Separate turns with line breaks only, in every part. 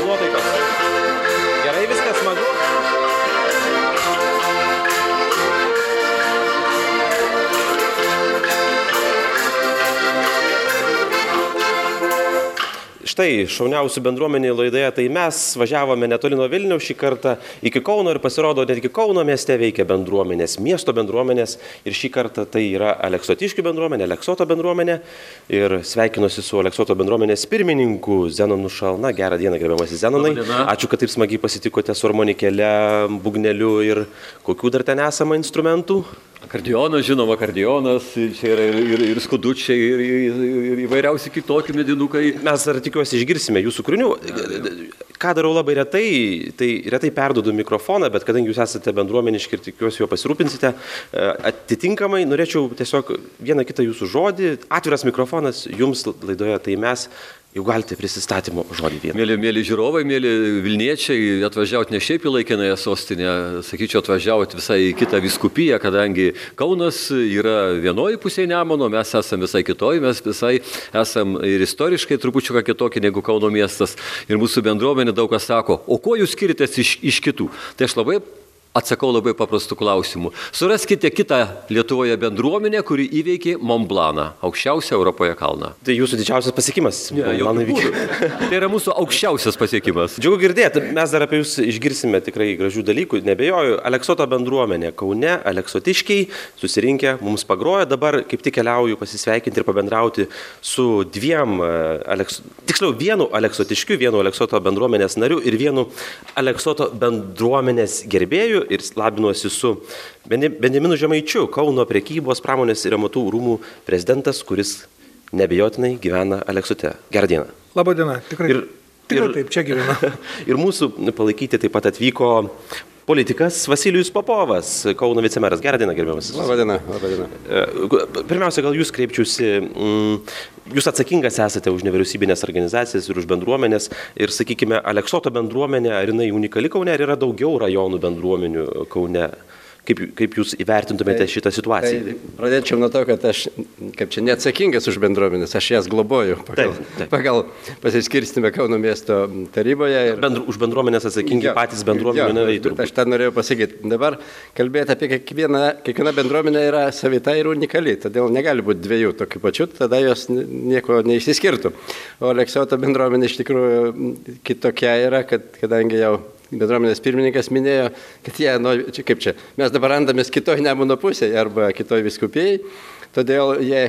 kaip nuotaikos? Gerai viskas, smagu? Štai, šauniausių bendruomenių laidoje, tai mes važiavome netoli nuo Vilniaus šį kartą iki Kauno ir pasirodo, netgi Kauno mieste veikia bendruomenės, miesto bendruomenės ir šį kartą tai yra Aleksotiškių bendruomenė, Aleksoto bendruomenė ir sveikinuosi su Aleksoto bendruomenės pirmininku Zenonu Šalna. Gerą dieną, gerbiamasis Zenonai. Ačiū, kad taip smagiai pasitikote su armonikėle, būgneliu ir kokių dar ten esama instrumentų.
Akordionas, žinoma, akordionas, čia yra ir skudučiai, ir įvairiausi kitokie medinukai.
Mes dar tikiuosi išgirsime jūsų kūrinių. Ką darau labai retai, tai retai perduodu mikrofoną, bet kadangi jūs esate bendruomeniški ir tikiuosi juo pasirūpinsite, atitinkamai norėčiau tiesiog vieną kitą jūsų žodį, atviras mikrofonas jums laidoje, tai mes jau galite prisistatymo žodį vieną.
Mėly žiūrovai, mėly Vilniečiai, atvažiauti ne šiaip į laikinąją sostinę, sakyčiau, atvažiauti visai į kitą vyskupiją, kadangi Kaunas yra vienoje pusėje Nemuno, mes esame visai kitoje, mes visai esame ir istoriškai trupučiuką kitokie negu Kauno miestas. Ir mūsų bendruomenė daug kas sako, o kuo jūs skiriatės iš kitų? Tai aš atsakau labai paprastų klausimų. Suraskite kitą Lietuvoje bendruomenę, kuri įveikė Mont Blancą, aukščiausią Europoje kalną.
Tai jūsų didžiausias pasiekimas.
Tai yra mūsų aukščiausias pasiekimas.
Džiugu girdėti, mes dar apie jūs išgirsime tikrai gražių dalykų, nebejoju. Aleksoto bendruomenė Kaune, Aleksotiškiai susirinkę, mums pagroja, dabar kaip tik keliauju pasisveikinti ir pabendrauti su vienu Aleksotiškiu, vienu Aleksoto bendruomenės nariu ir vienu Aleksoto bendruomenės gerbėju. Ir labinuosi su Benjaminu Žemaičiu, Kauno prekybos, pramonės ir amatų rūmų prezidentas, kuris neabejotinai gyvena Aleksote. Gerą dieną.
Labą dieną, tikrai taip, čia gyvena.
Ir mūsų palaikyti taip pat atvyko politikas Vasilijus Popovas, Kauno vicemeras. Gerą dieną, gerbiamasis.
Labą dieną, labą dieną.
Pirmiausia, gal jūs kreipčiausi, jūs atsakingas esate už nevyriausybinės organizacijas ir už bendruomenės ir, sakykime, Aleksoto bendruomenė, ar jinai unikali Kaune, ar yra daugiau rajonų bendruomenių Kaune? Kaip jūs įvertintumėte šitą situaciją?
Tai pradėčiau nuo to, kad aš, kaip čia, neatsakingas už bendruomenės, aš jas globoju pagal pasiskirstymą Kauno miesto taryboje.
Už bendruomenės atsakingi patys bendruomenė nariai turbūt.
Aš tą norėjau pasakyti. Dabar kalbėti apie kiekvieną bendruomenę yra savita ir unikali, todėl negali būti dviejų tokių pačių, tada jos nieko neišsiskirtų. O Aleksoto bendruomenė iš tikrųjų kitokia yra, kadangi jau bendruomenės pirmininkas minėjo, kad mes dabar randamės kitoj Nemuno pusėje arba kitoj vyskupijai, todėl jie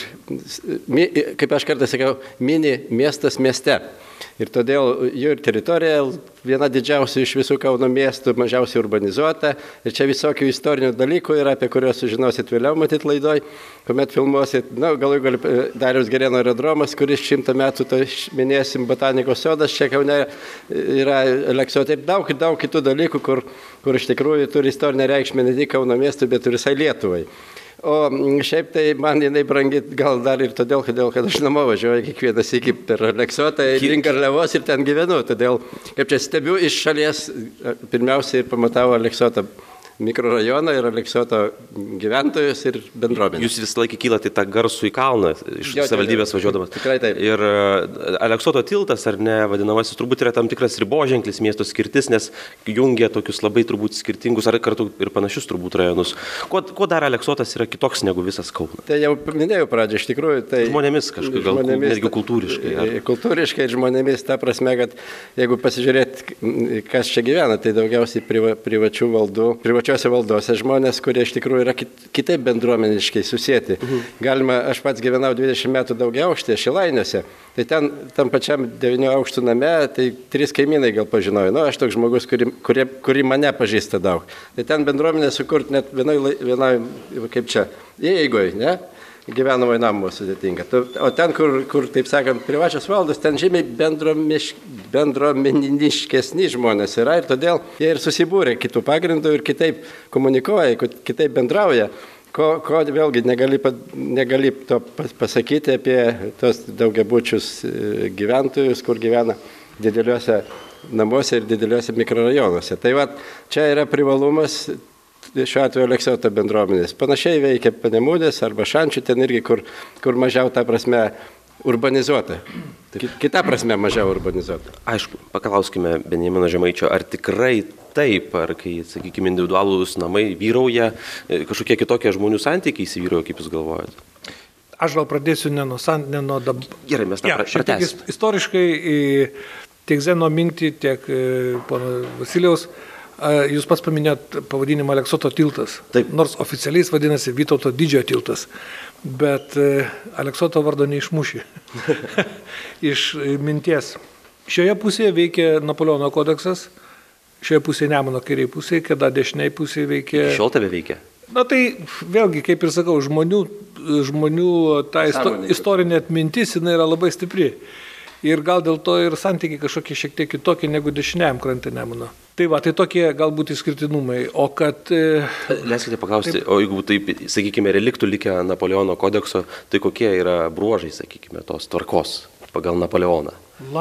kaip aš kartą sakiau, mini miestas mieste. Ir todėl jų ir teritorija viena didžiausių iš visų Kauno miestų, mažiausiai urbanizuota. Ir čia visokių istorinių dalykų yra, apie kuriuos sužinosit vėliau matyt laidoj, kuomet filmuosit. Galų Dariaus Girėno aerodromas, kuris 100 metų, tai minėsim botanikos sodas, čia Kaune yra Aleksote. Ir daug kitų dalykų, kur iš tikrųjų turi istorinę reikšmę ne tik Kauno miestui, bet ir visai Lietuvai. O šiaip tai man jinai brangi gal dar ir todėl, kad aš namo važiuoju kiekvieną sykį per Aleksotą link Garliavos ir ten gyvenu. Todėl, kaip čia stebiu iš šalies, pirmiausiai ir pamatau Aleksotą mikrorajoną ir Aleksoto gyventojus ir bendruomenę.
Jūs visą laiką kylate į tą garsų į kalną iš savivaldybės važiuodamas.
Tikrai taip.
Ir Aleksoto tiltas, ar ne, vadinamasis, turbūt yra tam tikras riboženklis miesto skirtis, nes jungia tokius labai turbūt skirtingus ar kartu ir panašius turbūt rajonus. Kuo dar Aleksotas yra kitoks negu visas Kaunas?
Tai jau minėjau pradžią, iš tikrųjų. Tai
žmonėmis kažkaip, gal netgi kultūriškai.
Kultūriškai ir žmonėmis, ta prasme, kad jeigu pasižiūrėt, kas čia gyvena, tai daugiausiai privačiose valdose žmonės, kurie iš tikrųjų yra kitaip bendruomeniškai susėti. Galima, aš pats gyvenau 20 metų Daugiaaukštėje, Šilainiuose, tai ten tam pačiam 9 aukštų name, tai 3 kaimynai gal pažinojo. Aš toks žmogus, kuri mane pažįsta daug. Tai ten bendruomenė sukurt net vienai kaip čia, įeigoj, ne? Gyvenamai namų sudėtinga. O ten, kur, taip sakant, privačios valdos, ten žymiai bendruomeniškesni žmonės yra ir todėl jie ir susibūrė kitų pagrindų ir kitaip komunikuoja, kitaip bendrauja. Ko vėlgi negali to pasakyti apie tos daugiabučius gyventojus, kur gyvena dideliuose namuose ir dideliuose mikrorajonuose. Tai va, čia yra privalumas šiuo atveju Aleksoto bendruomenės. Panašiai veikia Panemunės arba Šančių, ten irgi, kur mažiau, ta prasme, urbanizuota. Kita prasme mažiau urbanizuota.
Aišku, paklauskime Benjamino Žemaičio, ar tikrai taip, ar kai, sakykime, individualūs namai vyrauja, kažkokie kitokie žmonių santykiai įsivyrauja, kaip jūs galvojate?
Aš gal pradėsiu ne nuo dabar.
Gerai, mes tą pratęsime.
Istoriškai tiek Zeno mintį, tiek pono Vasilijaus, jūs pats paminėjot pavadinimą Aleksoto tiltas.
Taip.
Nors oficialiai jis vadinasi Vytauto didžiojo tiltas, bet Aleksoto vardo neišmuši iš minties. Šioje pusėje veikia Napoleono kodeksas, šioje pusėje Nemuno kairiai pusėje, kada dešiniai pusėje veikia...
Šiol tebe veikia?
Na tai vėlgi, kaip ir sakau, žmonių ta istorinė atmintis, jinai yra labai stipri. Ir gal dėl to ir santykiai kažkokie šiek tiek kitokie negu dešiniajam krante Nemuno. Tai va, tai tokie galbūt išskirtinumai. O kad...
Leiskite paklausti, o jeigu taip, sakykime, reliktų likę Napoleono kodekso, tai kokie yra bruožai, sakykime, tos tvarkos pagal Napoleoną?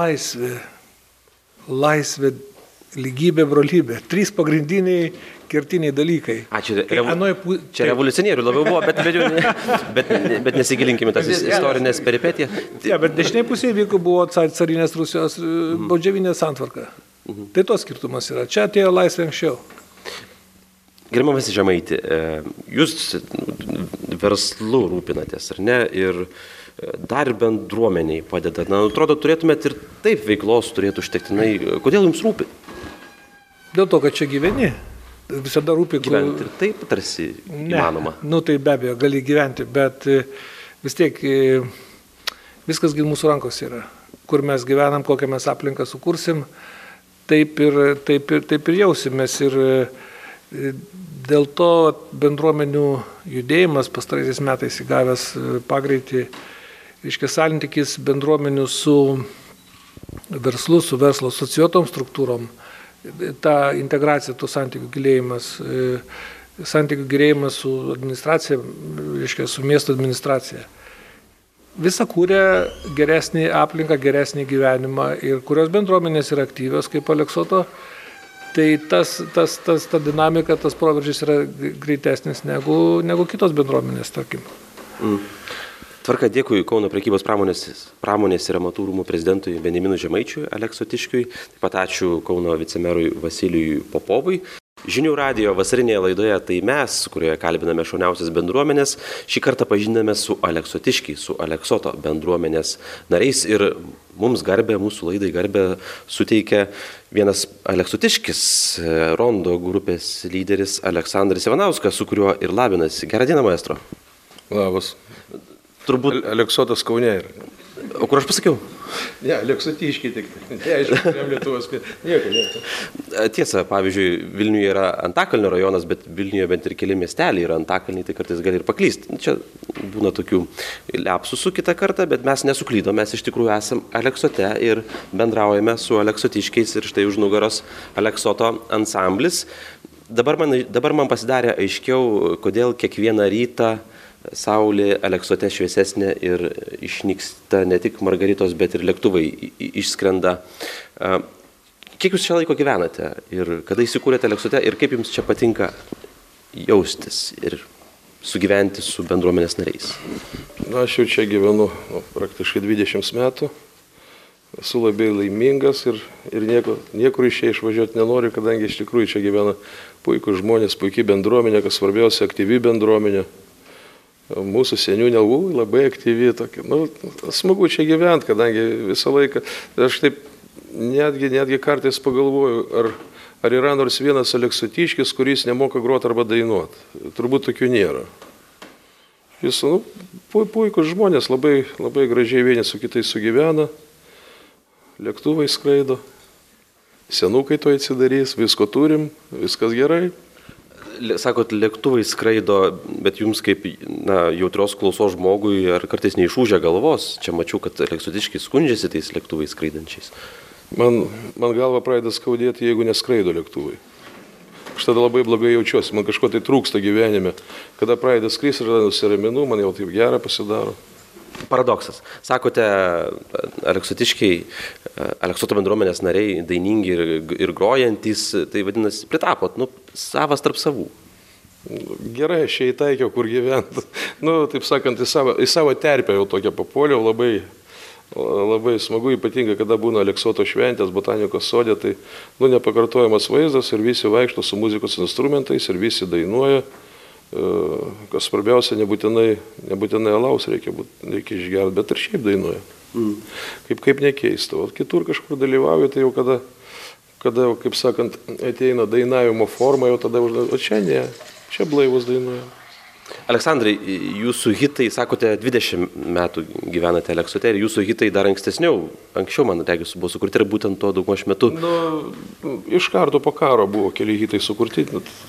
Laisvė, lygybė, brolybė. 3 pagrindiniai kertiniai dalykai.
Čia revoliucionierių labiau buvo, bet nesigilinkime tas istorinės peripetijas.
Bet dešiniai pusėje buvo carinės Rusijos baudžiavinė santvarka. Tai to skirtumas yra. Čia atėjo laisvė anksčiau.
Gerbiamas Žemaiti, jūs verslu rūpinatės, ar ne? Ir dar bendruomeniai padeda. Na, atrodo, turėtumėt ir taip veiklos turėtų užtektinai. Kodėl jums rūpi?
Dėl to, kad čia gyveni. Visada rūpi
gyventi ir taip tarsi įmanoma.
Nu tai be abejo, gali gyventi, bet vis tiek viskas mūsų rankos yra. Kur mes gyvenam, kokią mes aplinką sukursim, taip ir jausimės. Ir dėl to bendruomenių judėjimas pastaraisiais metais įgavęs pagreitį, reiškia santykis bendruomenių su verslu, su verslo asociuotom struktūrom, ta integracija, tų santykių gilėjimas su administracija, reiškia, su miesto administracija. Visa kūrė geresnį aplinką, geresnį gyvenimą ir kurios bendruomenės yra aktyvios kaip Aleksoto, tai ta dinamika, tas proveržis yra greitesnis negu kitos bendruomenės, tarkim.
Tvarka, dėkui Kauno prekybos pramonės ir amatų rūmų prezidentui Benjaminui Žemaičiui, Aleksotiškiui, taip pat ačiū Kauno vicemerui Vasilijui Popovui. Žinių radijo vasarinėje laidoje Tai mes, kurioje kalbiname šauniausias bendruomenės, šį kartą pažindame su Aleksotiškiais, su Aleksoto bendruomenės nariais ir mums garbę, mūsų laidai garbę suteikia vienas Aleksotiškis, Rondo grupės lyderis Aleksandras Ivanauskas, su kuriuo ir labinasi. Gerą dieną, maestro.
Labas.
Turbūt
Aleksotas Kaune yra.
O kur aš pasakiau?
Ne, Aleksotiškiai tik. Aišku, Lietuvos, nieko.
Tiesa, pavyzdžiui, Vilniuje yra Antakalnio rajonas, bet Vilniuje bent ir keli miesteliai yra Antakalniai, tai kartais gali ir paklysti. Čia būna tokių liapsusų kitą kartą, bet mes nesuklydom, mes iš tikrųjų esam Aleksote ir bendraujame su Aleksotiškiais ir štai už nugaros Aleksoto ansamblis. Dabar man pasidarė aiškiau, kodėl kiekvieną rytą Saulė Aleksote šviesesnė ir išnyksta ne tik margaritos, bet ir lėktuvai išskrenda. Kiek jūs čia laiko gyvenate ir kada įsikūrėte Aleksote ir kaip jums čia patinka jaustis ir sugyventi su bendruomenės nariais?
Na, aš jau čia gyvenu praktiškai 20 metų. Esu labai laimingas ir niekur iš čia išvažiuoti nenoriu, kadangi iš tikrųjų čia gyvena puikūs žmonės, puikiai bendruomenė, kas svarbiausia, aktyvi bendruomenė. Mūsų seniūnė labai aktyvi tokia. Nu, smagu čia gyventi, kadangi visą laiką. Aš taip netgi kartais pagalvoju, ar yra nors vienas Aleksotiškis, kuris nemoka groti arba dainuoti. Turbūt tokių nėra. Jis, puikūs žmonės, labai gražiai vieni su kitais sugyvena. Lėktuvai skraido. Senukai to atsidarys, visko turim, viskas gerai.
Sakot, lėktuvai skraido, bet jums kaip jautrios klausos žmogui ar kartais neišūžia galvos? Čia mačiau, kad Aleksotiškiai skundžiasi tais lėktuvais skraidančiais.
Man galva pradeda skaudėti, jeigu neskraido lėktuvai. Aš tada labai blogai jaučiuosi, man kažko tai trūksta gyvenime. Kada pradeda skristi, tada nusiraminu, man jau taip gera pasidaro.
Paradoksas. Sakote, Aleksotiškiai, Aleksoto bendruomenės nariai, dainingi ir grojantys, tai vadinasi, pritapot, savas tarp savų.
Gerai, aš čia įtaikiau, kur gyventi. Taip sakant, į savo terpę jau tokią papuoliau, labai Labai smagu, ypatingai, kada būna Aleksoto šventės botanikos sode, tai nepakartojamas vaizdas ir visi vaikšto su muzikos instrumentais ir visi dainuoja. Kas svarbiausia, nebūtinai alaus reikia išgerti, bet ir šiaip dainuoja. Kaip nekeista. O kitur kažkur dalyvauju, tai jau kada, kaip sakant, ateina dainavimo forma, jau tada o čia ne, čia blaivus dainuoja.
Aleksandrai, jūsų hitai, sakote, 20 metų gyvenate Aleksote ir jūsų hitai dar anksčiau, man regis, buvo sukurti ir būtent tuo daugmaž metu.
Iš karto po karo buvo keli hitai sukurti.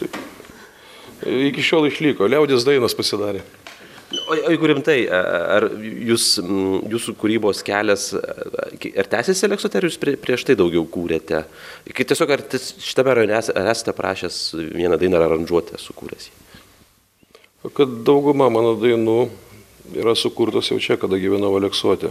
Iki šiol išliko, liaudės dainos pasidarė.
O jeigu rimtai, ar jūsų kūrybos kelias, ar tęsiasi Aleksote, ar jūs prieš tai daugiau kūrėte? Tiesiog, ar šitame rajone esate prašęs vieną dainą ar aranžuotę sukūręs jį?
Kad dauguma mano dainų yra sukurtos jau čia, kada gyvenau Aleksote.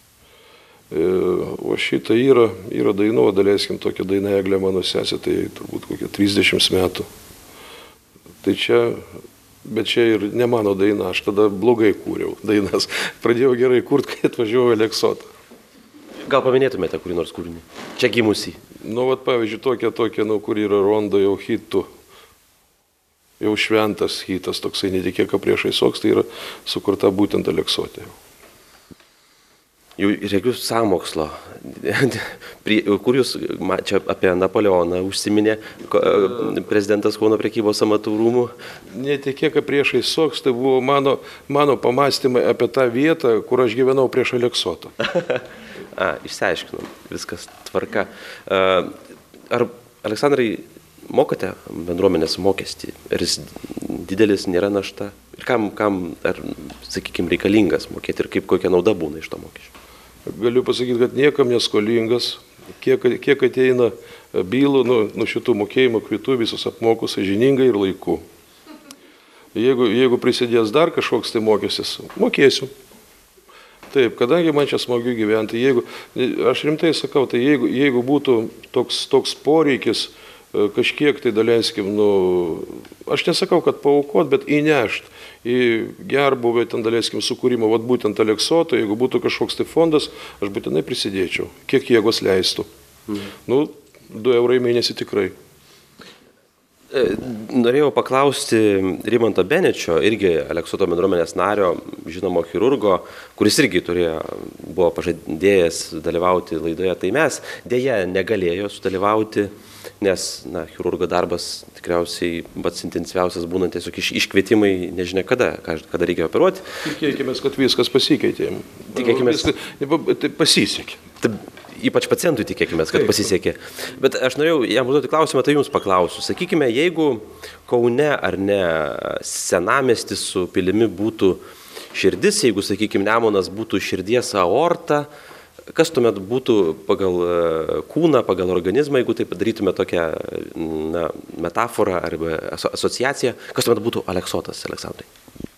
O šitą yra dainų, daleiskim tokia daina Eglė mano sesė, tai turbūt kokie 30 metų. Tai bet čia ir ne mano daina, aš tada blogai kūriau dainas. Pradėjau gerai kurti, kai atvažiavau Aleksotą.
Gal paminėtumėte kurį nors kūrinį? Čia gimusį.
Pavyzdžiui, tokia, kur yra rondo jau hitų. Jau šventas hitas, toksai netikėk priešais soks, tai yra sukurta būtent Aleksote.
Jau reikiu sąmokslo. Kur jūs čia apie Napoleoną užsiminė prezidentas Kauno prekybos amatų rūmų?
Netikėk priešais soks, tai buvo mano pamastymai apie tą vietą, kur aš gyvenau prieš Aleksotą.
Išsiaiškinom, viskas tvarka. Ar, Aleksandrai, mokate bendruomenės mokestį? Ar jis didelis, nėra našta? Ir kam ar, sakykime, reikalingas mokėti ir kokia nauda būna iš to mokesčio?
Galiu pasakyti, kad niekam neskolingas. Kiek ateina bylų, šitų mokėjimo kvitų visus apmoku sąžiningai ir laiku. Jeigu prisidės dar kažkoks tai mokestis, mokėsiu. Taip, kadangi man čia smagu gyventi, aš rimtai sakau, tai jeigu būtų toks poreikis, kažkiek tai daleiskim, aš nesakau, kad paaukot, bet įnešt į gerbuvę, ten daleiskim, sukūrimą, būtent Aleksoto, jeigu būtų kažkoks tai fondas, aš būtinai prisidėčiau, kiek jėgos leistų. 2 eurai mėnesį tikrai.
Norėjau paklausti Rimanto Benečio, irgi Aleksoto bendruomenės nario, žinomo chirurgo, kuris irgi buvo pažadėjęs dalyvauti laidoje, tai mes dėja negalėjo sudalyvauti, nes chirurgo darbas tikriausiai pats intensyviausias būna tiesiog iškvietimai, nežinia kada reikia operuoti.
Tikėkime, kad viskas pasikeitė.
Tikėkime,
tai pasisekė.
Ypač pacientui tikėkime, kad pasisekė. Bet aš norėjau jam užduoti klausimą, tai jums paklausiu. Sakykime, jeigu Kaune ar ne senamiestis su pilimi būtų širdis, jeigu, sakykime, Nemunas būtų širdies aorta, kas tuomet būtų pagal kūną, pagal organizmą, jeigu taip darytume tokią metaforą arba asociaciją, kas tuomet būtų Aleksotas, Aleksandrai?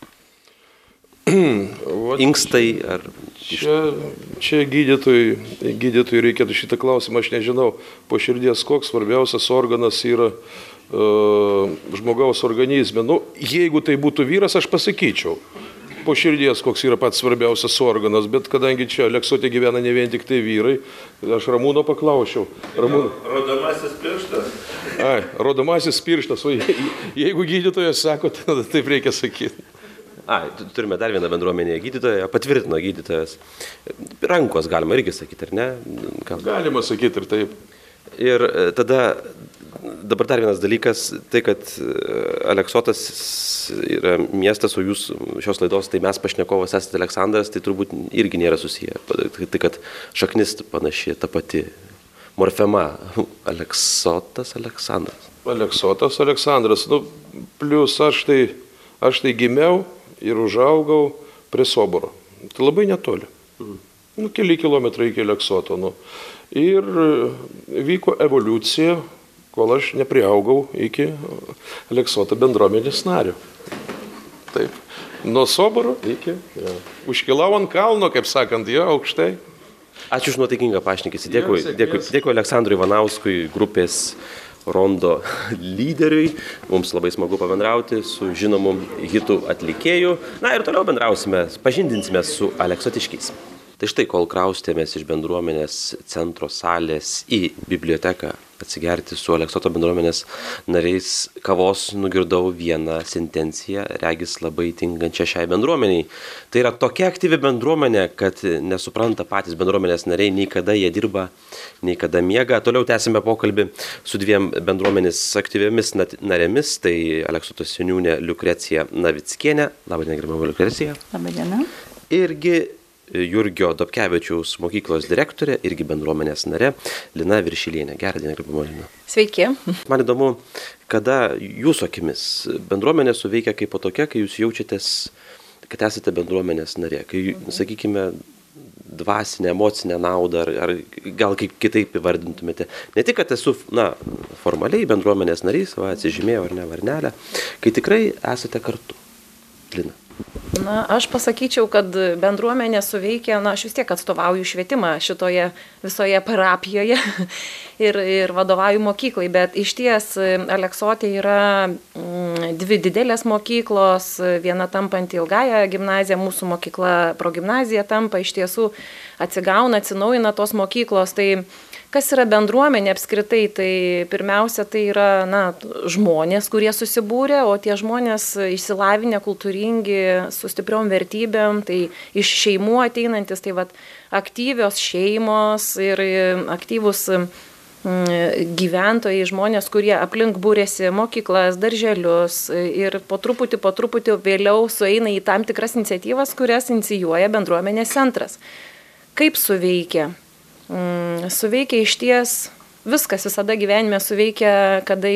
Inkstai ar...
Čia gydytojui reikėtų šitą klausimą, aš nežinau, po širdies koks svarbiausias organas yra žmogaus organizme. Jeigu tai būtų vyras, aš pasakyčiau. Po širdies, koks yra pats svarbiausias organas, bet kadangi čia Aleksote gyvena ne vien tik tai vyrai, aš Ramūno paklausiau.
Rodomasis pirštas?
Rodomasis pirštas, o jeigu gydytojas sako, tada taip reikia sakyti.
Turime dar vieną bendruomenėje gydytoją, patvirtino gydytojas. Rankos galima irgi sakyti, ar ne?
Galima sakyti ir taip.
Ir tada dabar dar vienas dalykas, tai kad Aleksotas yra miestas, o jūs šios laidos, tai mes pašnekovas esate Aleksandras, tai turbūt irgi nėra susiję. Tai kad šaknis panaši, ta pati morfema. Aleksotas, Aleksandras.
Aleksotas, Aleksandras. Plius aš tai gimiau ir užaugau prie Soboro. Tai labai netoli. Keli kilometrai iki Aleksoto. Ir vyko evoliucija, kol aš nepriaugau iki Aleksoto bendruomenės nario. Taip. Nuo Soboro iki. Užkilau ant kalno, kaip sakant, aukštai.
Ačiū už nuotaikingą pašnekesį. Dėkui Aleksandrui Ivanauskui, grupės Rondo lyderiui. Mums labai smagu pabendrauti su žinomu hitų atlikėju. Ir toliau bendrausime, pažindinsime su aleksotiškiais. Tai štai, kol kraustėmės iš bendruomenės centro salės į biblioteką atsigerti su Aleksoto bendruomenės nariais kavos, nugirdau vieną sentenciją, regis labai tinkančią šiai bendruomeniai. Tai yra tokia aktyvi bendruomenė, kad nesupranta patys bendruomenės nariai, nei kada jie dirba, nei kada miega. Toliau tęsime pokalbį su dviem bendruomenės aktyviomis narėmis, tai Aleksoto seniūnė Liukrecija Navickienė. Labadiena, gerbiama Liukrecija.
Labadiena.
Irgi Jurgio Dobkevičiaus mokyklos direktorė, irgi bendruomenės narė, Lina Viršilienė. Gerą dieną, gerbiama Lina.
Sveiki.
Man įdomu, kada jūsų akimis bendruomenė suveikia kaip po tokia, kai jūs jaučiatės, kad esate bendruomenės narė, kai, sakykime, dvasinę, emocinę naudą, ar gal kaip kitaip įvardintumėte. Ne tik, kad esu, formaliai bendruomenės narys, atsižymėjau ar ne varnelę, kai tikrai esate kartu. Lina.
Aš pasakyčiau, kad bendruomenė suveikia, aš vis tiek atstovauju švietimą šitoje visoje parapijoje ir vadovauju mokyklai, bet iš ties Aleksote yra dvi didelės mokyklos, viena tampanti Ilgąją gimnaziją, mūsų mokykla progimnazija tampa, iš tiesų atsigauna, atsinaujina tos mokyklos. Tai kas yra bendruomenė apskritai, tai pirmiausia tai yra žmonės, kurie susibūrė, o tie žmonės išsilavinę, kultūringi, su stipriom vertybėm, tai iš šeimų ateinantis, tai aktyvios šeimos ir aktyvus gyventojai, žmonės, kurie aplink būrėsi mokyklas, darželius ir po truputį vėliau sueina į tam tikras iniciatyvas, kurias inicijuoja bendruomenės centras. Kaip suveikia? Suveikia iš ties, viskas visada gyvenime suveikia, kada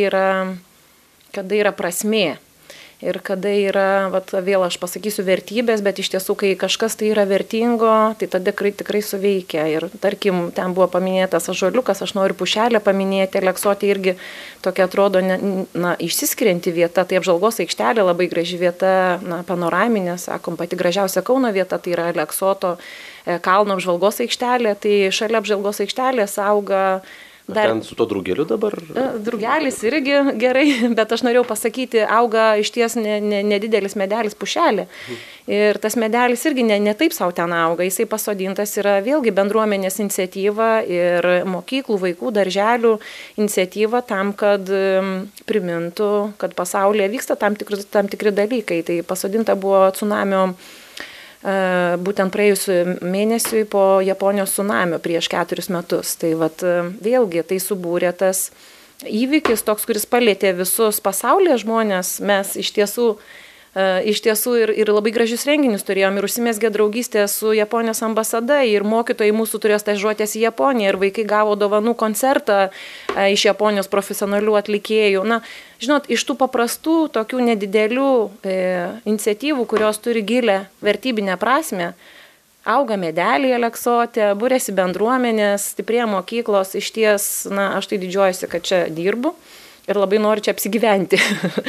yra prasmė ir kada yra, vėl aš pasakysiu, vertybės, bet iš tiesų, kai kažkas tai yra vertingo, tai tada tikrai suveikia. Ir tarkim, ten buvo paminėtas ąžuoliukas, aš noriu Pušelę paminėti, Aleksote irgi tokia atrodo išsiskirianti vieta, tai apžvalgos aikštelė, labai graži vieta, panoraminė, sakom, pati gražiausia Kauno vieta, tai yra Aleksoto kalno apžvalgos aikštelė, tai šalia apžvalgos aikštelės auga
Ten su to drugeliu dabar?
Drugelis irgi gerai, bet aš norėjau pasakyti, auga iš ties nedidelis medelis Pušelė. Ir tas medelis irgi ne taip savo ten auga, jisai pasodintas yra vėlgi bendruomenės iniciatyva ir mokyklų, vaikų, darželių iniciatyva tam, kad primintų, kad pasaulyje vyksta tam tikri dalykai. Tai pasodinta buvo tsunamio būtent praėjusiu mėnesiui po Japonijos tsunamio prieš 4 metus. Tai vėlgi tai subūrė tas įvykis, toks, kuris palėtė visus pasaulyje žmonės. Mes iš tiesų ir labai gražius renginius turėjom ir užsimezgė draugystė su Japonijos ambasada ir mokytojai mūsų turėjo stažuotės į Japoniją ir vaikai gavo dovanų koncertą iš Japonijos profesionalių atlikėjų. Žinot, iš tų paprastų, tokių nedidelių iniciatyvų, kurios turi gilę vertybinę prasmę, auga medeliai Aleksote, būrėsi bendruomenės, stiprėja mokyklos, iš ties, aš tai didžiuojuosi, kad čia dirbu ir labai noriu čia apsigyventi.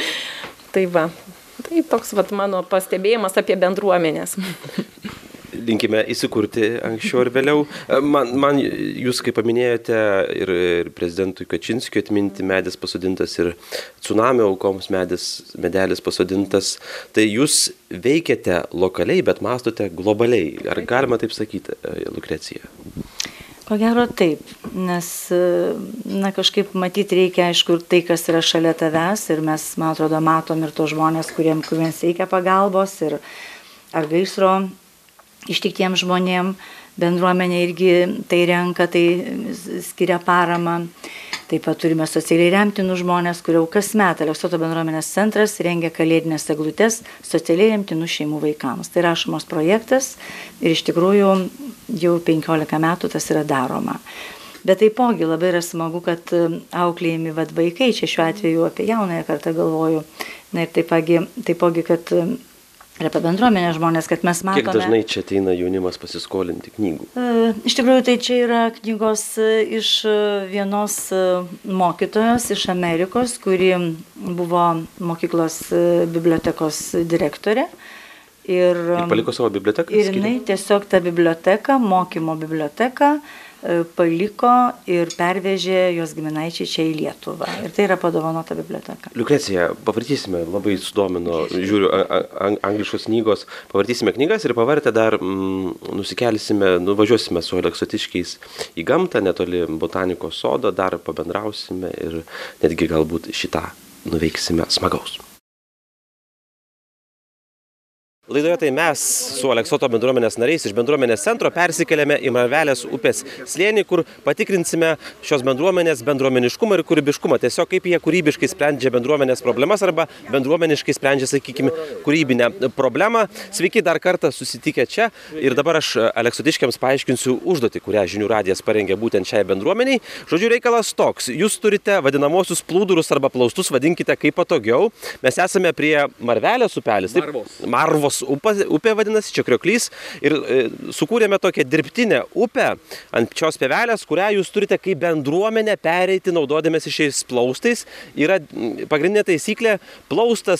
Tai toks mano pastebėjimas apie bendruomenės.
Linkime įsikurti anksčiau ir vėliau. Man jūs, kaip paminėjote, ir prezidentui Kačinskiui atminti medis pasodintas ir tsunamio aukoms medelis pasodintas. Tai jūs veikiate lokaliai, bet mąstote globaliai. Ar galima taip sakyti, Liukrecija?
Ko gero taip, nes kažkaip matyti reikia, aišku, tai, kas yra šalia tavęs ir mes, man atrodo, matom ir tos žmonės, kuriems reikia pagalbos ir ar gaisro ištiktiems žmonėm, bendruomenė irgi tai renka, tai skiria paramą. Taip pat turime socialiai remtinų žmonės, kurie kasmet Aleksoto bendruomenės centras rengia kalėdinės eglutes socialiai remtinų šeimų vaikams. Tai rašomos projektas ir iš tikrųjų jau 15 metų tas yra daroma. Bet taipogi labai yra smagu, kad auklėjami vaikai, čia šiuo atveju apie jaunąją kartą galvoju, ir taipogi, kad ir apie bendruomenę žmonės, kad mes matome.
Kiek dažnai čia ateina jaunimas pasiskolinti knygų?
Iš tikrųjų, tai čia yra knygos iš vienos mokytojos iš Amerikos, kuri buvo mokyklos bibliotekos direktorė. Ir
paliko savo biblioteką?
Ir jinai tiesiog tą biblioteką, mokymo biblioteką, paliko ir pervežė jos giminaičiai čia į Lietuvą. Ir tai yra padovanota biblioteka.
Liukrecija, pavartysime, labai sudomino, žiūriu, angliškos knygos, pavartysime knygas ir pavartę dar nuvažiuosime su Aleksotiškiais į gamtą, netoli botanikos sodo, dar pabendrausime ir netgi galbūt šitą nuveiksime smagaus. Laidoje tai mes su Aleksoto bendruomenės nariais iš bendruomenės centro persikeliame į Marvelės upės slėnį, kur patikrinsime šios bendruomenės bendruomeniškumą ir kūrybiškumą. Tiesiog kaip jie kūrybiškai sprendžia bendruomenės problemas arba bendruomeniškai sprendžia, sakykime, kūrybinę problemą. Sveiki dar kartą susitikę čia ir dabar aš Aleksotiškiams paaiškinsiu užduotį, kurią Žinių radijas parengė būtent šiai bendruomeniai. Žodžiu, reikalas toks. Jūs turite vadinamosius plūdurus arba plaustus, vadinkite kaip patogiau. Mes esame prie Marvelės upelis. Marvos upė vadinasi, čia Krioklys, ir sukūrėme tokią dirbtinę upę ant šios pievelės, kurią jūs turite kaip bendruomenė pereiti naudodamėsi šiais plaustais. Yra pagrindinė taisyklė, plaustą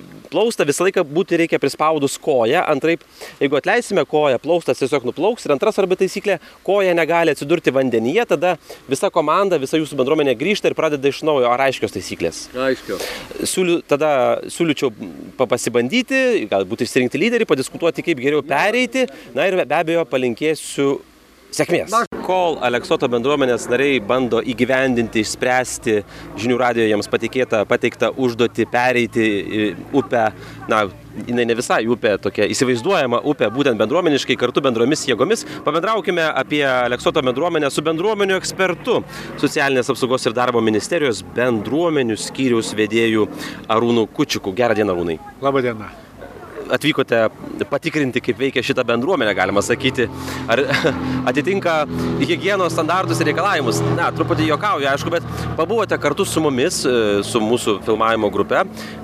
visą laiką būti reikia prispaudus koją, antraip, jeigu atleisime koją, plaustas tiesiog nuplauks, ir antra svarbi taisyklė, koja negali atsidurti vandenyje, tada visa komanda, visa jūsų bendruomenė grįžta ir pradeda iš naujo. Ar aiškios taisyklės?
Aiškios.
Tada siūlyčiau pasibandyti, galbūt išsirinkti lyderį, padiskutuoti, kaip geriau pereiti, na ir be abejo palinkėsiu sėkmės. Kol Aleksoto bendruomenės nariai bando įgyvendinti, išspręsti Žinių radijo jiems pateiktą užduotį pereiti upę, na, jinai ne visai upė, tokia įsivaizduojama upė, būtent bendruomeniškai, kartu bendromis jėgomis. Pabendraukime apie Aleksoto bendruomenę su bendruomenių ekspertu, Socialinės apsaugos ir darbo ministerijos bendruomenių skyriaus vedėjų Arūnu Kučiuku. Gerą dieną, Arūnai.
Labą dieną.
Atvykote patikrinti, kaip veikia šitą bendruomenę, galima sakyti. Ar atitinka higienos standartus ir reikalavimus? Na, truputį juokauju, aišku, bet pabuvote kartu su mumis, su mūsų filmavimo grupe,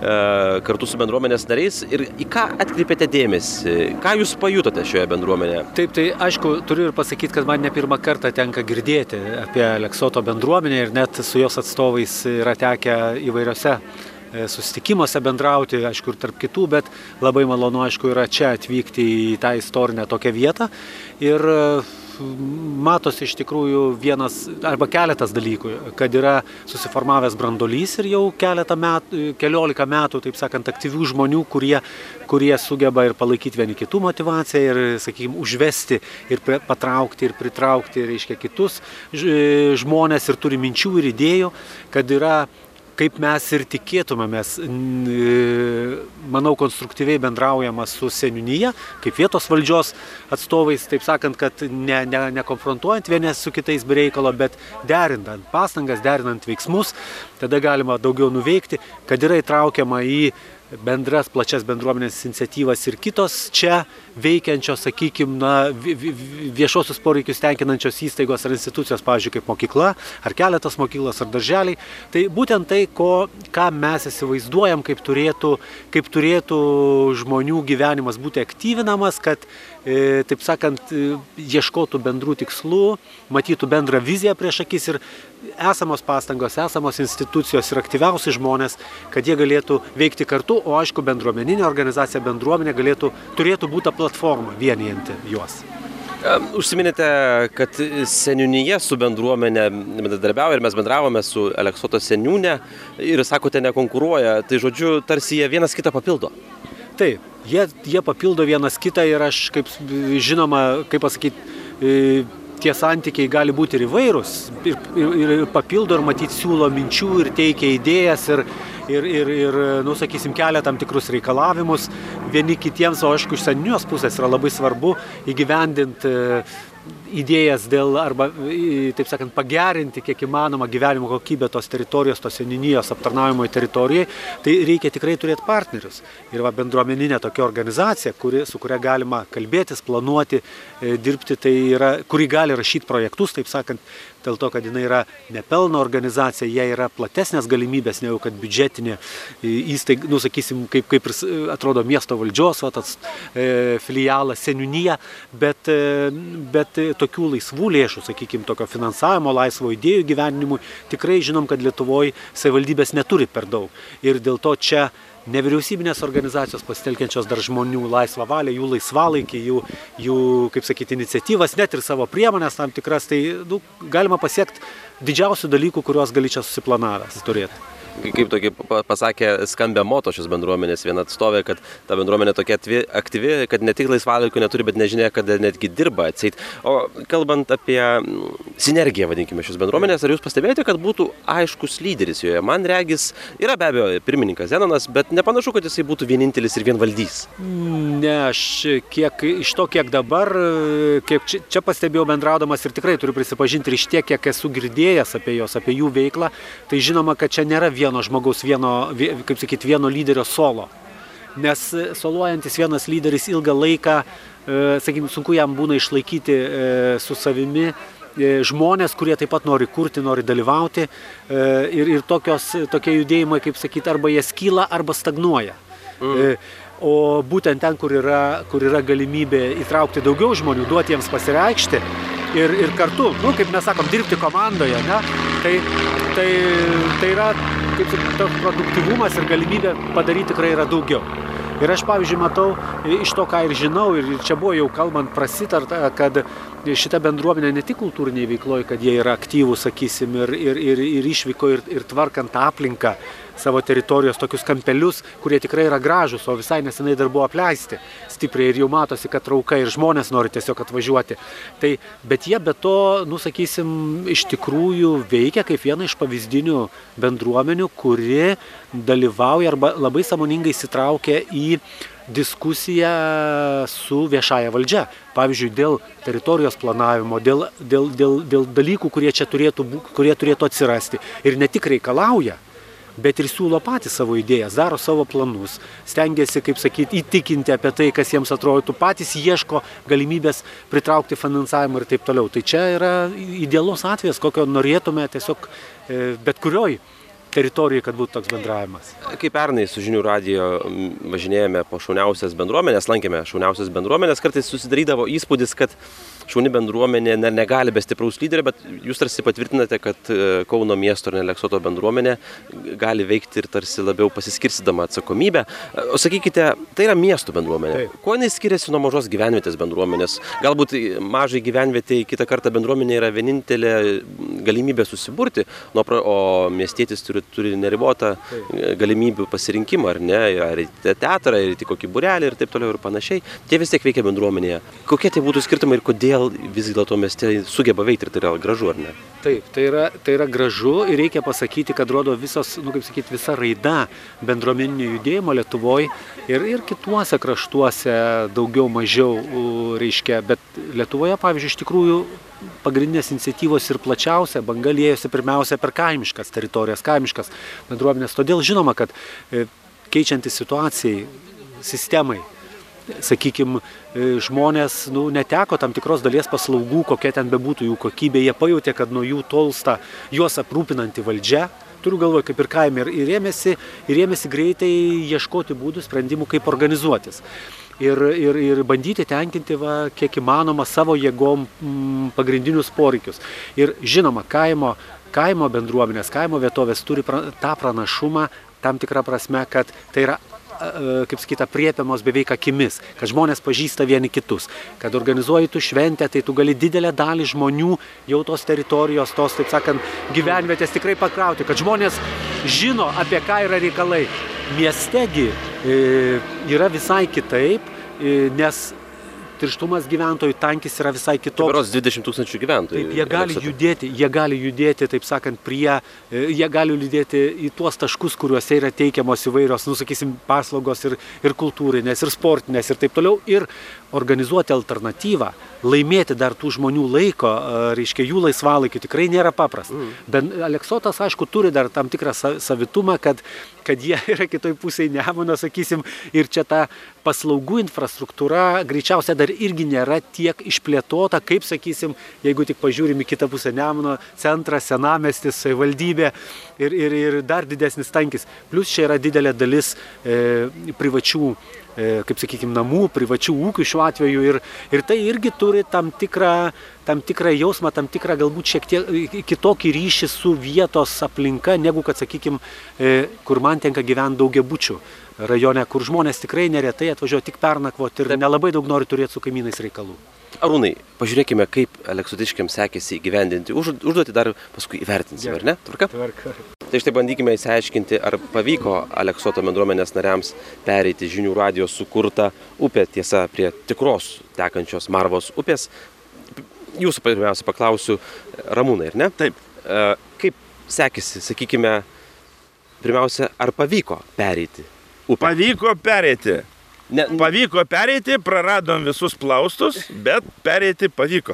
kartu su bendruomenės nariais. Ir į ką atkreipėte dėmesį? Ką jūs pajutote šioje bendruomenėje?
Taip, tai aišku, turiu ir pasakyti, kad man ne pirmą kartą tenka girdėti apie Aleksoto bendruomenę ir net su jos atstovais yra tekę įvairiose susitikimuose bendrauti, aišku, ir tarp kitų, bet labai malonu, aišku, yra čia atvykti į tą istorinę tokią vietą. Ir matosi iš tikrųjų vienas arba keletas dalykų, kad yra susiformavęs branduolys ir jau keliolika metų, taip sakant, aktyvių žmonių, kurie sugeba ir palaikyti vieni kitų motivaciją ir, sakykime, užvesti ir patraukti ir pritraukti, reiškia, kitus žmonės ir turi minčių ir idėjų, kad yra, kaip mes ir tikėtumėmės, manau, konstruktyviai bendraujama su seniūnija, kaip vietos valdžios atstovais, taip sakant, kad ne konfrontuojant vienės su kitais be reikalo, bet derinant pastangas, derinant veiksmus, tada galima daugiau nuveikti, kad yra įtraukiama į bendras plačias bendruomenės iniciatyvas ir kitos čia veikiančios, sakykime, viešosius poreikius tenkinančios įstaigos ar institucijos, pavyzdžiui, kaip mokykla, ar keletas mokyklos, ar darželiai. Tai būtent tai, ką mes įsivaizduojam, kaip turėtų žmonių gyvenimas būti aktyvinamas, kad, taip sakant, ieškotų bendrų tikslų, matytų bendrą viziją prieš akis ir esamos pastangos, esamos institucijos ir aktyviausi žmonės, kad jie galėtų veikti kartu, o aišku, bendruomeninė organizacija, bendruomenė turėtų būti platforma vienijanti juos.
Užsiminėte, kad seniūnija su bendruomenė bendradarbiauja ir mes bendravome su Aleksoto seniūne ir, sakote, nekonkuruoja, tai žodžiu, tarsi jie vienas kitą papildo.
Taip, jie papildo vienas kitą ir aš, kaip žinoma, kaip pasakyti, tie santykiai gali būti ir įvairūs, ir papildo, ir matyti siūlo minčių, ir teikia idėjas, ir sakysim, kelia tam tikrus reikalavimus vieni kitiems, o aišku, iš seniūnijos pusės yra labai svarbu įgyvendinti idėjas dėl, arba, taip sakant, pagerinti kiek įmanoma gyvenimo kokybę tos teritorijos, tos seniūnijos aptarnaujimoje teritorijoje, tai reikia tikrai turėti partnerius. Ir bendruomeninė tokia organizacija, su kuria galima kalbėtis, planuoti, dirbti, tai yra, kuri gali rašyti projektus, taip sakant, dėl to, kad jinai yra nepelno organizacija, jie yra platesnės galimybės, negu kad biudžetinė įstaiga, sakysim, kaip ir atrodo miesto valdžios, filialas, seniūnija, bet tokių laisvų lėšų, sakykime, tokio finansavimo, laisvo idėjų gyvenimui, tikrai žinom, kad Lietuvoje savivaldybės neturi per daug. Ir dėl to čia nevyriausybinės organizacijos pasitelkiančios dar žmonių laisvą valią, jų laisvalaikį, jų, kaip sakyti, iniciatyvas, net ir savo priemonės tam tikras, tai galima pasiekti didžiausių dalykų, kuriuos gali čia susiplanavęs turėti.
Kaip tokį pasakė skambę moto šios bendruomenės viena atstovė, kad ta bendruomenė tokia aktyvi, kad ne tik laisvalaikio neturi, bet nežinia, kad netgi dirba atseit. O kalbant apie sinergiją, vadinkime, šios bendruomenės, ar jūs pastebėjote, kad būtų aiškus lyderis joje? Man regis, yra be abejo pirmininkas Zenonas, bet nepanašu, kad jisai būtų vienintelis ir vienvaldys.
Ne, aš iš to, kiek dabar, kiek čia pastebėjau bendraudamas ir tikrai turiu prisipažinti ir iš tiek, kiek esu girdėjęs apie jų veiklą, tai žinoma, kad čia nėra vieno žmogaus, kaip sakyti, vieno lyderio solo. Nes soluojantis vienas lyderis ilgą laiką, sakykime, sunku jam būna išlaikyti su savimi žmonės, kurie taip pat nori kurti, nori dalyvauti. Ir tokie judėjimai, kaip sakyti, arba jie skyla, arba stagnuoja. O būtent ten, kur yra galimybė įtraukti daugiau žmonių, duoti jiems pasireikšti ir kartu, kaip mes sakom, dirbti komandoje, ne? Tai yra, kaip toks produktyvumas ir galimybė padaryti tikrai yra daugiau. Ir aš, pavyzdžiui, matau iš to, ką ir žinau, ir čia buvo jau kalbant prasitarta, kad šita bendruomenė ne tik kultūriniai veikloje, kad jie yra aktyvūs, sakysim, ir išvyko ir tvarkant aplinką savo teritorijos tokius kampelius, kurie tikrai yra gražus, o visai nesenai dar buvo apleisti stipriai ir jau matosi, kad trauka ir žmonės nori tiesiog atvažiuoti. Bet jie be to, sakysim, iš tikrųjų veikia kaip viena iš pavyzdinių bendruomenių, kuri dalyvauja arba labai sąmoningai įsitraukia į diskusiją su viešąja valdžia. Pavyzdžiui, dėl teritorijos planavimo, dėl dalykų, kurie čia turėtų atsirasti. Ir ne tik reikalauja, bet ir siūlo patys savo idėjas, daro savo planus, stengiasi, kaip sakyti, įtikinti apie tai, kas jiems atrodytų, patys ieško galimybės pritraukti finansavimą ir taip toliau. Tai čia yra idealus atvejas, kokio norėtume tiesiog bet kurioj teritorijai, kad būtų toks bendravimas.
Kaip pernai su Žinių radijo važinėjome po šauniausias bendruomenės, lankėme šauniausias bendruomenės, kartais susidarydavo įspūdis, kad šauni bendruomenė negali be stipraus lyderio, bet jūs tarsi patvirtinate, kad Kauno miesto ir Aleksoto bendruomenė gali veikti ir tarsi labiau pasiskirstydama atsakomybę. O sakykite, tai yra miesto bendruomenė.
Taip.
Kuo jinai skiriasi nuo mažos gyvenvietės bendruomenės? Galbūt mažai gyvenvietėje kitą kartą bendruomenė yra vienintelė galimybė susiburti, o miestietis turi neribotą galimybių pasirinkimą, ar ne, ar į teatrą, ar į kokį būrelį ir taip toliau ir panašiai. Tie vis tiek veikia bendruomenėje. Kokie tai būtų skirtumai ir kodėl vis dėlto mieste sugeba veikti ir tai yra gražu, ar ne?
Taip, tai yra gražu ir reikia pasakyti, kad rodo visa raida bendruomeninio judėjimo Lietuvoje ir kituose kraštuose daugiau mažiau reiškia, bet Lietuvoje, pavyzdžiui, iš tikrųjų pagrindinės iniciatyvos ir plačiausia banga liejosi pirmiausia per kaimiškas teritorijas, kaimiškas bendruomenės. Todėl žinoma, kad keičiantis situacijai, sistemai, sakykime, žmonės neteko tam tikros dalies paslaugų, kokia ten bebūtų jų kokybė, jie pajutė, kad nuo jų tolsta juos aprūpinanti valdžia, turiu galvoje kaip ir kaime, ir ėmėsi greitai ieškoti būdų, sprendimų, kaip organizuotis. Ir bandyti tenkinti kiek įmanoma savo jėgom pagrindinius poreikius. Ir žinoma, kaimo bendruomenės, kaimo vietovės turi tą pranašumą tam tikrą prasme, kad tai yra, kaip sakyta, apriepiamos beveik akimis, kad žmonės pažįsta vieni kitus, kad organizuoji tu šventę, tai tu gali didelę dalį žmonių jau tos teritorijos, tos, taip sakant, gyvenvietės tikrai pakrauti, kad žmonės žino, apie ką yra reikalai. Miestegi yra visai kitaip, nes tirštumas gyventojų, tankis yra visai kitoks.
Berods 20 000 gyventojų.
Taip, jie gali judėti, taip sakant, jie gali judėti į tuos taškus, kuriuose yra teikiamos įvairios, sakysim, paslaugos ir kultūrinės, ir sportinės, ir taip toliau, ir organizuoti alternatyvą, laimėti dar tų žmonių laiko, reiškia, jų laisvalaikį tikrai nėra paprasta. Bet Aleksotas, aišku, turi dar tam tikrą savitumą, kad jie yra kitoj pusėje Nemuno, sakysim, ir čia ta paslaugų infrastruktūra greičiausiai dar irgi nėra tiek išplėtota, kaip, sakysim, jeigu tik pažiūrim į kitą pusę Nemuno, centras, senamiestis, savivaldybė ir dar didesnis tankis. Plius čia yra didelė dalis privačių, kaip sakykime, namų, privačių ūkių šiuo atveju ir tai irgi turi tam tikrą jausmą, tam tikrą galbūt šiek tiek kitokį ryšį su vietos aplinka, negu kad, sakykime, kur man tenka gyventi daugiabučių rajone, kur žmonės tikrai neretai atvažiuoja tik pernakvoti ir nelabai daug nori turėti su kaimynais reikalų.
Arūnai, pažiūrėkime, kaip aleksotiškiams sekėsi įgyvendinti užduotį, dar paskui įvertinsime, ar ne? Tvarka?
Tvarka.
Tai štai bandykime įsiaiškinti, ar pavyko Aleksoto bendruomenės nariams pereiti Žinių radijos sukurtą upę, tiesa, prie tikros tekančios Marvos upės. Jūsų pirmiausia paklausiu, Ramūnai, ar ne?
Taip.
Kaip sekėsi, sakykime, pirmiausia, ar pavyko pereiti upę?
Pavyko pereiti. Pavyko pereiti, praradom visus plaustus, bet pereiti pavyko.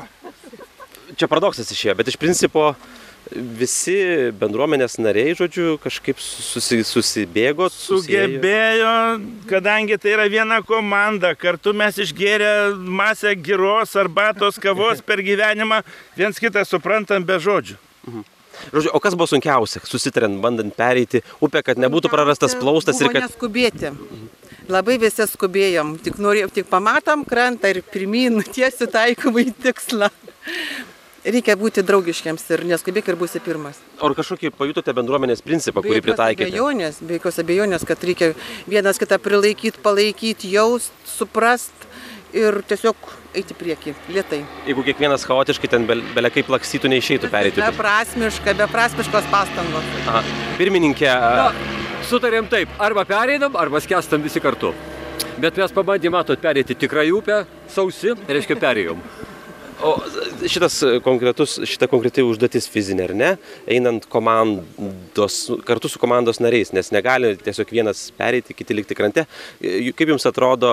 Čia paradoksas išėjo, bet iš principo visi bendruomenės nariai, žodžiu, kažkaip susibėgo.
Sugebėjo, kadangi tai yra viena komanda, kartu mes išgėrę masę giros, arbatos, kavos per gyvenimą, viens kitą suprantam be žodžių.
Žodžiu, o kas buvo sunkiausia, susitariant, bandant pereiti upę, kad nebūtų prarastas plaustas ir kad...
Neskubėti. Labai visi skubėjom, tik pamatom krantą ir pirmyn tiesiu taikomą į tikslą. Reikia būti draugiškiams ir neskubėk ir būsi pirmas.
Ar kažkokį pajutote bendruomenės principą, kurį pritaikėte?
Be jokios abejonės, kad reikia vienas kitą prilaikyti, palaikyti, jaust, suprast ir tiesiog eiti prieki, lėtai.
Jeigu kiekvienas chaotiškai ten belia kaip lakstytų, neišeitų pereiti.
Beprasmiškos pastangos.
Aha. Pirmininkė...
Sutarėm taip, arba pereinam, arba skęstam visi kartu. Bet mes pabandėm, matot, pereiti tikrą upę, sausi, reiškia perėjom.
O šita konkreti užduotis fizinė, ar ne? Einant kartu su komandos nariais, nes negali tiesiog vienas pereiti, kiti likti krante. Kaip jums atrodo,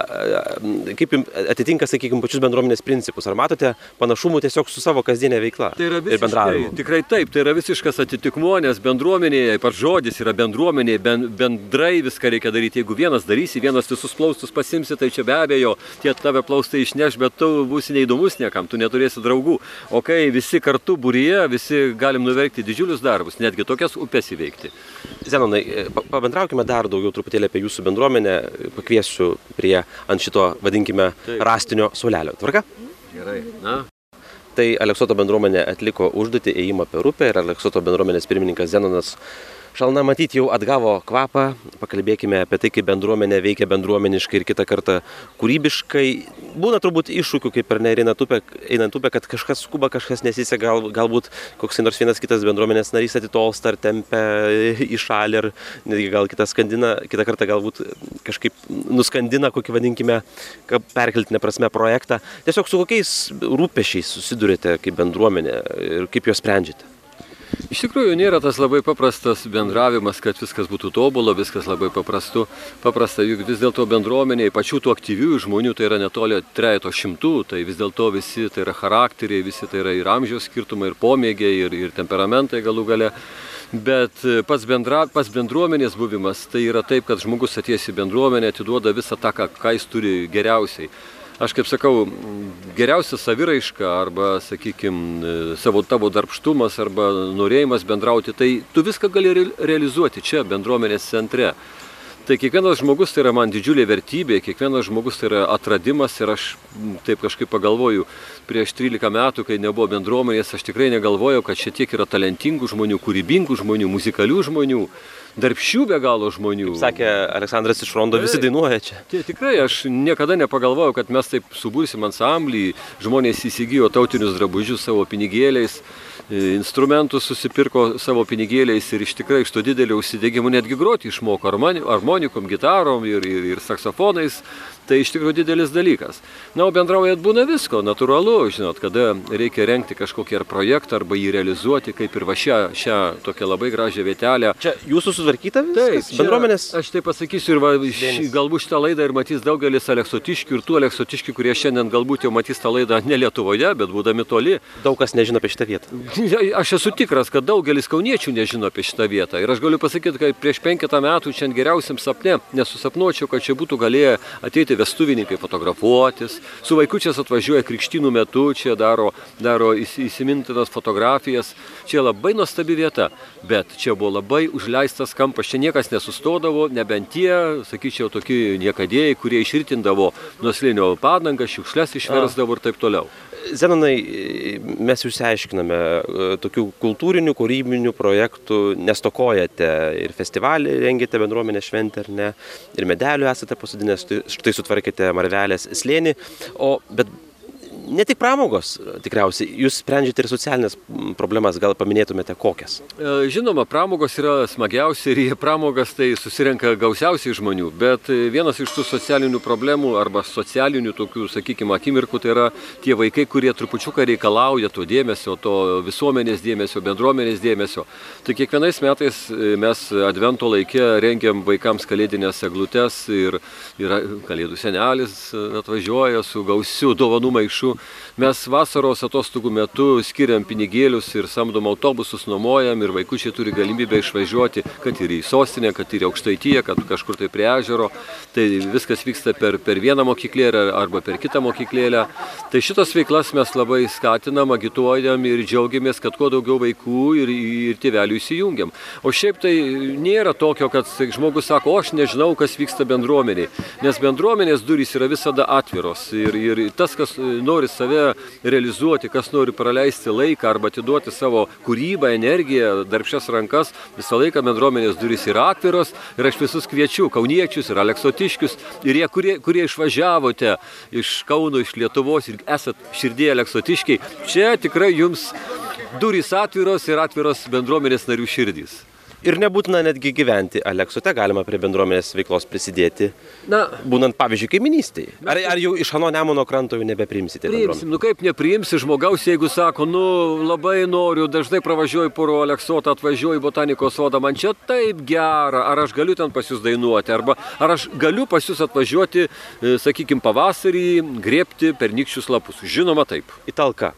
kaip jums atitinka, sakykime, pačius bendruomenės principus? Ar matote panašumų tiesiog su savo kasdienė veikla ir bendravimu?
Tikrai taip, tai yra visiškas atitikmuo, nes bendruomenėje, ypač žodis yra bendruomenėje, bendrai viską reikia daryti. Jeigu vienas darysi, vienas visus plaustus pasimsi, tai čia be abejo, tie tave plaustai išneš, bet tu būsi neįdomus niekam, tu neturėsi draugų. O kai visi kartu būryje, visi galim nuveikti didžiulius darbus, netgi tokias upes įveikti.
Zenonai, pabendraukime dar daugiau truputėlį apie jūsų bendruomenę, pakviesiu ant šito, vadinkime, rastinio suolelio. Tvarka?
Gerai. Na?
Tai Aleksoto bendruomenė atliko užduotį ėjimą per upę ir Aleksoto bendruomenės pirmininkas Zenonas Šalna matyt jau atgavo kvapą. Pakalbėkime apie tai, kaip bendruomenė veikia bendruomeniškai ir kitą kartą kūrybiškai. Būna turbūt iššūkių, kaip ir einant upę, kad kažkas skuba, kažkas nesiseka, galbūt koks nors vienas kitas bendruomenės narys atitolsta ar tempia į šalį, ir netgi gal kitą kartą galbūt kažkaip nuskandina kokį, vadinkime, perkeltinę prasme projektą. Tiesiog su kokiais rūpesčiais susidurite kaip bendruomenė ir kaip juos sprendžiate?
Iš tikrųjų nėra tas labai paprastas bendravimas, kad viskas būtų tobulo, viskas labai paprasta, juk vis dėlto bendruomenėje, pačių tų aktyvių žmonių, tai yra netoli 300, tai vis dėlto visi tai yra charakteriai, visi tai yra ir amžiaus skirtumai, ir pomėgiai, ir temperamentai galų gale. Bet pats bendruomenės buvimas, tai yra taip, kad žmogus atėjęs į bendruomenę atiduoda visą tą, ką jis turi geriausiai. Aš kaip sakau, geriausia saviraiška arba, sakykime, tavo darbštumas arba norėjimas bendrauti, tai tu viską gali realizuoti čia, bendruomenės centre. Tai kiekvienas žmogus tai yra man didžiulė vertybė, kiekvienas žmogus tai yra atradimas ir aš taip kažkaip pagalvoju, prieš 13 metų, kai nebuvo bendruomenės, aš tikrai negalvojau, kad čia tiek yra talentingų žmonių, kūrybingų žmonių, muzikalių žmonių, darbščių be galo žmonių.
Kaip sakė Aleksandras iš Rondo, visi dainuoja čia.
Tikrai, aš niekada nepagalvojau, kad mes taip subursim ansamblį, žmonės įsigijo tautinius drabužius savo pinigėliais, instrumentus susipirko savo pinigėliais ir iš to didelio užsidegimo netgi groti išmoko armonikom, gitarom ir saksofonais. Tai iš tikrųjų didelis dalykas. Na, o bendraujant būna visko, natūralu, žinot, kada reikia rengti kažkokį ar projektą arba jį realizuoti, kaip ir va šią tokią labai gražią vietelę.
Čia jūsų sutvarkyta viskas? Taip, bendruomenės?
Aš tai pasakysiu ir galbūt šitą laidą ir matys daugelis aleksotiškių ir tų aleksotiškių, kurie šiandien galbūt jau matys tą laidą ne Lietuvoje, bet būdami toli.
Daug kas nežino apie šitą vietą.
Aš esu tikras, kad daugelis kauniečių nežino apie šitą vietą. Ir aš galiu pasakyti, kad prieš 5 metų čia geriausiam sapne nesusapnuočiau, kad čia būtų galėję ateiti vestuvininkai fotografuotis. Su vaikučiais atvažiuoja krikštynų metu, čia daro įsimintinas fotografijas. Čia labai nuostabi vieta, bet čia buvo labai užleistas kampas. Čia niekas nesustodavo, nebent tie, sakyčiau, tokie niekadėjai, kurie išritindavo nuo slėnio padangą, šiukšles išversdavo ir taip toliau.
Zenonai, mes jūs aiškiname, tokių kultūrinių, kūrybinių projektų nestokojate ir festivalį rengėte bendruomenės šventę, ar ne, ir medelių esate pasodinęs, štai sutvarkėte Marvelės slėnį, bet ne tik pramogos, tikriausiai, jūs sprendžiate ir socialinės problemas, gal paminėtumėte kokias?
Žinoma, pramogos yra smagiausia ir į pramogas tai susirenka gausiausiai žmonių, bet vienas iš tų socialinių problemų arba socialinių tokių, sakykime, akimirkų tai yra tie vaikai, kurie trupučiuką reikalauja to dėmesio, to visuomenės dėmesio, bendruomenės dėmesio. Tai kiekvienais metais mes advento laike rengiam vaikams kalėdinės eglutes ir kalėdų senelis atvažiuoja su gausiu dovanų maišu. Mes vasaros atostogų metu skiriam pinigėlius ir samdom autobusus, nuomojam ir vaikučiai turi galimybę išvažiuoti, kad ir į sostinę, kad ir į Aukštaitiją, kad kažkur tai prie ežero. Tai viskas vyksta per vieną mokyklėlę arba per kitą mokyklėlę. Tai šitas veiklas mes labai skatinam, agituojam ir džiaugiamės, kad kuo daugiau vaikų ir tėvelių įsijungiam. O šiaip tai nėra tokio, kad žmogus sako, aš nežinau, kas vyksta bendruomeniai, nes bendruomenės durys yra visada atviros ir tas, kas nori save realizuoti, kas nori praleisti laiką arba atiduoti savo kūrybą, energiją, darbščias rankas, visą laiką bendruomenės durys yra atviros ir aš visus kviečiu, kauniečius ir aleksotiškius ir jie, kurie išvažiavote iš Kauno, iš Lietuvos ir esat širdėje aleksotiškiai, čia tikrai jums durys atviros ir atviros bendruomenės narių širdys.
Ir nebūtina netgi gyventi Aleksote, galima prie bendruomenės veiklos prisidėti, būnant, pavyzdžiui, kaiminystėje. Ar jau iš ano Nemuno kranto jau nebepriimsite bendruomenės?
Priimsim, kaip nepriimsi žmogaus, jeigu sako, labai noriu, dažnai pravažiuoju pro Aleksotą, atvažiuoju į botanikos sodą, man čia taip gera, ar aš galiu ten pas jūs dainuoti, arba ar aš galiu pas jūs atvažiuoti, sakykime, pavasarį, grėbti pernykščius lapus. Žinoma, taip.
Į talką.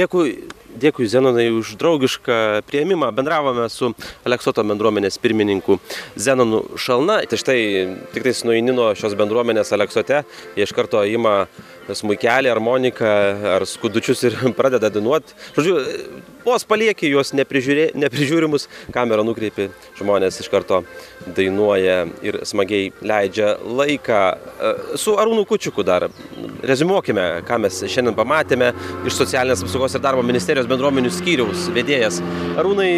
Dėkui Zenonai už draugišką priėmimą. Bendravome su Aleksoto bendruomenės pirmininku Zenonu Šalna. Tai štai tiktais nueini nuo šios bendruomenės Aleksote, jie iš karto ima smuikelį, armoniką ar skudučius ir pradeda dainuoti. Žodžiu, vos palieki juos neprižiūrimus, kamerą nukreipi, žmonės iš karto dainuoja ir smagiai leidžia laiką. Su Arūnu Kučiuku dar reziumuokime, ką mes šiandien pamatėme iš Socialinės apsaugos ir darbo ministerijos bendruomenių skyriaus vedėjas. Arūnai,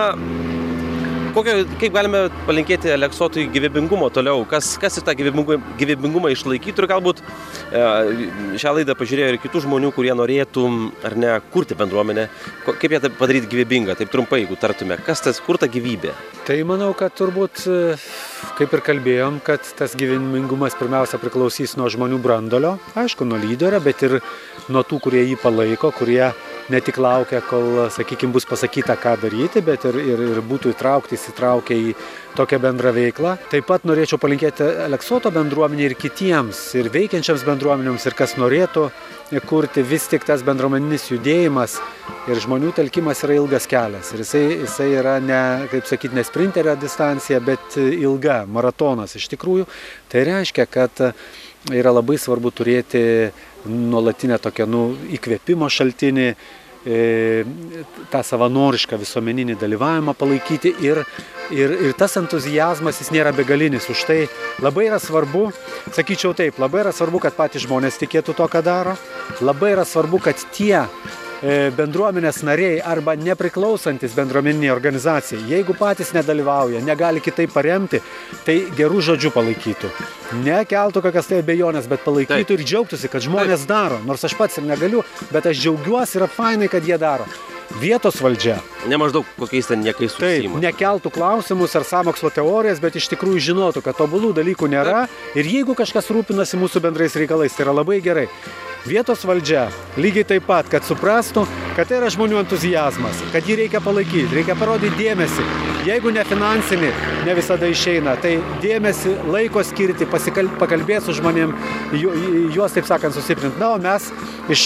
kaip galime palinkėti Aleksotui gyvybingumo toliau? Kas ir tą gyvybingumą išlaikytų ir galbūt šią laidą pažiūrėjo ir kitų žmonių, kurie norėtų ar ne kurti bendruomenę. Kaip ją padaryti gyvybingą? Taip trumpai, jeigu tartume. Kas tas kurta gyvybė?
Tai manau, kad turbūt, kaip ir kalbėjom, kad tas gyvybingumas pirmiausia priklausys nuo žmonių brandolio, aišku, nuo lyderio, bet ir nuo tų, kurie jį palaiko, kurie ne tik laukia, kol, sakykime, bus pasakyta, ką daryti, bet ir būtų įsitraukę į tokią bendrą veiklą. Taip pat norėčiau palinkėti Aleksoto bendruomenį ir kitiems, ir veikiančiams bendruomenėms, ir kas norėtų kurti, vis tik tas bendruomeninis judėjimas ir žmonių telkimas yra ilgas kelias. Ir jisai yra ne, kaip sakyti, ne sprinterio distancija, bet ilga, maratonas iš tikrųjų. Tai reiškia, kad yra labai svarbu turėti nuolatinę tokią įkvėpimo šaltinį, tą savanorišką visuomeninį dalyvavimą palaikyti ir tas entuziazmas jis nėra begalinis. Už tai labai yra svarbu, sakyčiau taip, labai yra svarbu, kad patys žmonės tikėtų to, ką daro. Labai yra svarbu, kad tie bendruomenės nariai arba nepriklausantis bendruomeniniai organizacijai, jeigu patys nedalyvauja, negali kitaip paremti, tai gerų žodžių palaikytų. Nekeltų kokias tai abejonės, bet palaikytų ir džiaugtųsi, kad žmonės daro. Nors aš pats ir negaliu, bet aš džiaugiuosi, yra fainai, kad jie daro. Vietos valdžia.
Ne maždaug kokiais ten niekais užsiima.
Nekeltų klausimus ar sąmokslo teorijas, bet iš tikrųjų žinotų, kad tobulų dalykų nėra. Ir jeigu kažkas rūpinasi mūsų bendrais reikalais, tai yra labai gerai. Vietos valdžia lygiai taip pat, kad suprastų, kad tai yra žmonių entuziazmas, kad jį reikia palaikyti, reikia parodyti dėmesį. Jeigu ne finansinį, ne visada išeina, tai dėmesį, laiko skirti, pakalbėti su žmonėm, juos, taip sakant, susiprinti. Na, o mes iš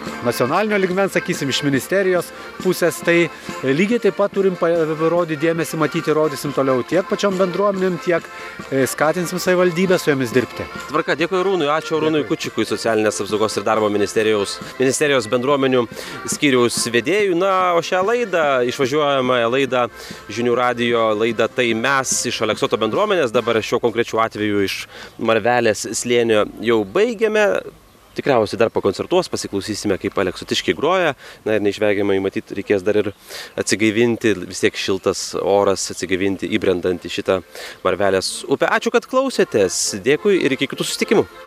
nacionalinio lygmens, sakysim, iš ministerijos pusės, tai lygiai taip pat turim parodyti dėmesį, matyti, rodysim toliau tiek pačiom bendruomenėm, tiek skatinsim savivaldybę su jomis dirbti.
Tvarka, dėkui Arūnui, ačiū Arūnui Kučikui, socialinės apsaugos ir darbo ministerijos bendruomenių skyriaus vedėjų. Na, o šią laidą, išvažiuojamąją laidą, Žinių radijo laidą Tai mes iš Aleksoto bendruomenės, dabar šiuo konkrečiu atveju iš Marvelės slėnio jau baigėme. Tikriausiai dar pakoncertuos, pasiklausysime, kaip aleksotiškiai groja. Na ir neišvengiamai, matyt, reikės dar ir atsigaivinti, vis tiek šiltas oras, atsigaivinti, įbrendant į šitą Marvelės upę. Ačiū, kad klausėtės. Dėkui ir iki kitų susitikimų.